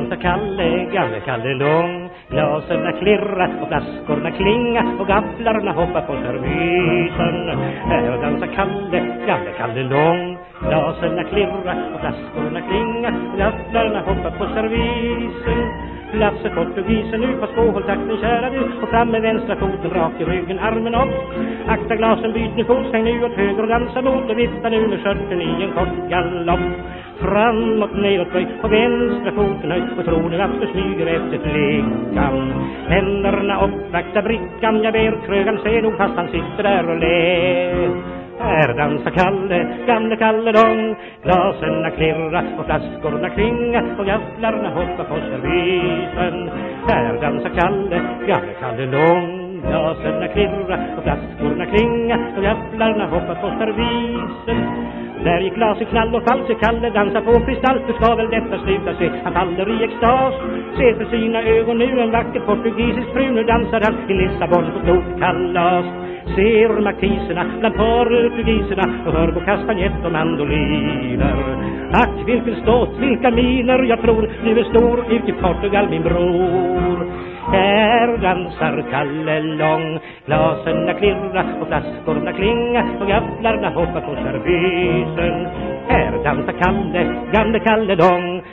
dansar Kalle, gamle Kalle lång. Glaserna klirrar och flaskorna klingar och gafflarna hoppar på servisen. Här dansar Kalle, gamle Kalle lång. Glaserna klirrar och flaskorna klingar och gafflarna hoppar på servisen. Platser portugisen nu på spåhålltakten kära du. Och fram med vänstra foten rak i ryggen, armen upp. Akta glasen, byt nu fot, sväng nu åt höger och dansa mot. Och vifta nu med skörten i en kort galopp. Framåt, neråt, böj på vänstra foten höj. Och tror nu att du smyger efter flickan. Händerna upp, vakta brickan. Jag ber krögan, ser nog fast han sitter där och ler. Här dansar Kalle, gamle Kalle lång. Glaserna klirrar och flaskorna klingar och gafflarna hoppar på servisen. Här dansar Kalle, gamle Kalle lång. Glaserna klirrar och flaskorna klingar och gafflarna hoppar på servisen. Där gick glaset knall och fall, så Kalle dansar på kristall. Hur ska väl detta sluta sig? Han faller i extas. Ser för sina ögon nu en vacker portugisisk fru. Nu dansar han i Lissabon på stort kalas. Ser markiserna bland portugiserna och hör på kastanjett och mandoliner. Ack, vilken ståt, vilka miner. Jag tror nu är stor ut i Portugal, min bror. Här dansar Kalle lång. Glaserna klirrar och flaskorna klingar och gafflarna hoppar på servisen. Här dansar Kalle, gamle Kalle lång.